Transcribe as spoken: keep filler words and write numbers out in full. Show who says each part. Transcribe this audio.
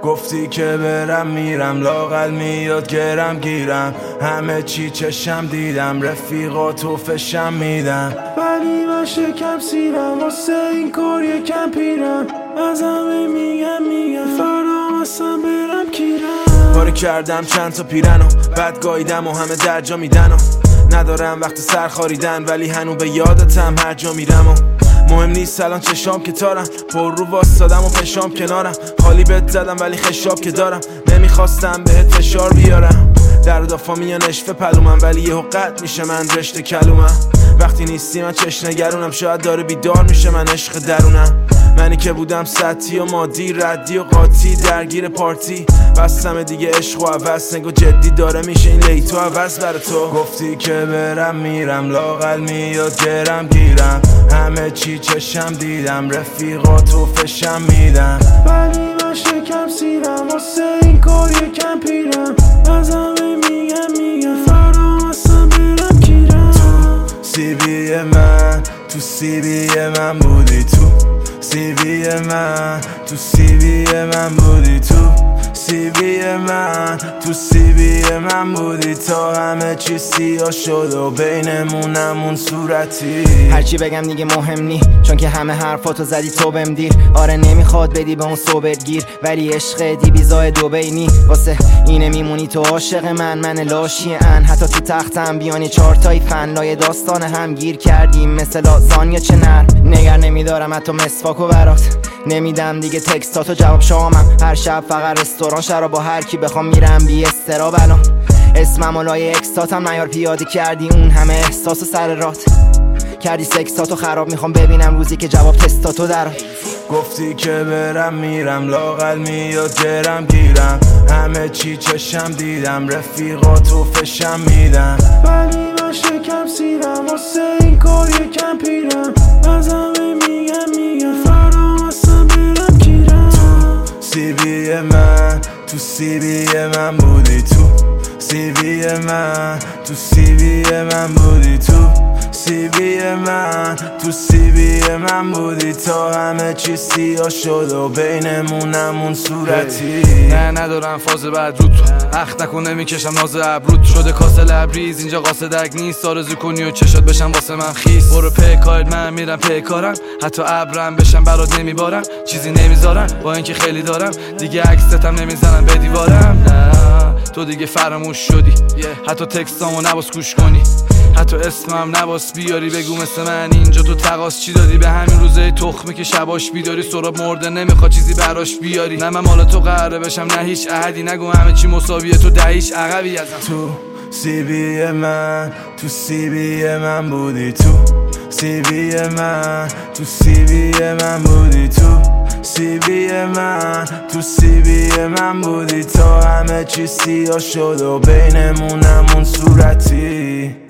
Speaker 1: گفتی که برم میرم، لااقل میاد گرم گیرم. همه چی چشم دیدم، رفیقات و فشم میدم، ولی من شکم سیرم. واسه این کار یکم پیرم، از همه میگم میگم فردا اصلا برم کیرم. باری کردم چند تا پیرن و بعد گاییدم و همه در جا میدن و ندارم وقت سر خاریدن، ولی هنو به یادتم هر جا میرم و مهم نیست الان چشام که تارم، پر رو واسادم و پشام کنارم. خالی بهت زدم ولی خشاب که دارم، نمیخواستم بهت فشار بیارم. در دافا میان اشفه پلومم، ولی یه قطع میشه من رشته کلومم. وقتی نیستی من چشم نگرونم، شاید داره بیدار میشه من عشق درونم. منی که بودم سطحی و مادی، ردی و قاطی، درگیر پارتی. بستم دیگه عشق و عوض، نگو جدی داره میشه این لیتو عوض برا تو. گفتی که برم میرم، لااقل میاد گرم گیرم. همه چی چشم دیدم، رفیقات و فشم میدم، ولی من شکم سیرم. واسه این کار یکم پیرم، از همه میگم میگم فردا اصلا برم کیرم. تو سی بی من، تو سی بی من بودی، تو سی بی من، تو سی بی من بودی، تو سی بی من، تو سی بی من بودی تا همه چی سیاه شد و بینمونمون صورتی.
Speaker 2: هرچی بگم دیگه مهم نی، چون که همه حرفاتو زدی تو بهم دیر. آره نمیخواد بدی به اون صبت گیر، ولی عشق دی بیزای دو بینی. واسه اینه میمونی تو عاشق من، من لاشی ان. حتی تو تختم بیانی چارتای فن، لای داستان هم گیر کردیم مثل آزان یا چه نر. نگر نمیدارم حتی مسواکو برات، نمیدم دیگه تکستاتو جواب شامم. هر شب فقط رستوران شراب با هر کی بخوام میرم بی استراب. الان اسمم و لای اکستاتم نیار، پیاده کردی اون همه احساس و سر رات. کردی سکساتو خراب، میخوام ببینم روزی که جواب تستاتو در.
Speaker 1: گفتی که برم میرم، لااقل میاد گرم گیرم. همه چی چشم دیدم، رفیقات و فشم میدم، ولی من شکم سیرم. واسه این کار یکم پیرم، از همه میگم میگم فردا اصلا برم کیرم. تو سی بی من، تو سی بی من بودی، تو سی بی من، تو سی بی من بودی، تو سی بی من، تو سی بی من بودی تا همه چی سیاه شد و بینمونمون صورتی.
Speaker 3: نه ندارم فاز بعد رو تو، اخت نکن نمیکشم ناز ابرود. شده کاسه لبریز اینجا قاصدک نیست، آرزو کنی و چشات بشم واسه من خیس. برو پی کارت من میرم پی کارم، حتی ابرم بشم برات نمیبارم. چیزی نمیذارم با اینکه خیلی دارم، دیگه عکستم نمیزنم به دیوارم. نه تو دیگه فراموش شدی، حتی تکستامو نباس گوش کنی، حتی اسمم نباس بیاری بگو مثل من اینجا تو تقاس چی دادی به همین روزه تخمی که شباش بیداری. سراب مرده نمیخواد چیزی براش بیاری، نه من مال تو قراره بشم نه هیچ احدی. نگو همه چی مساویه تو دهیش عقبی ازم.
Speaker 1: تو سی بی من، تو سی بی من بودی، تو سی بی من، تو سی بی من بودی، تو سی بی من، تو سی بی من بودی تا همه چی سیاه شد و بینمونمون صورتی.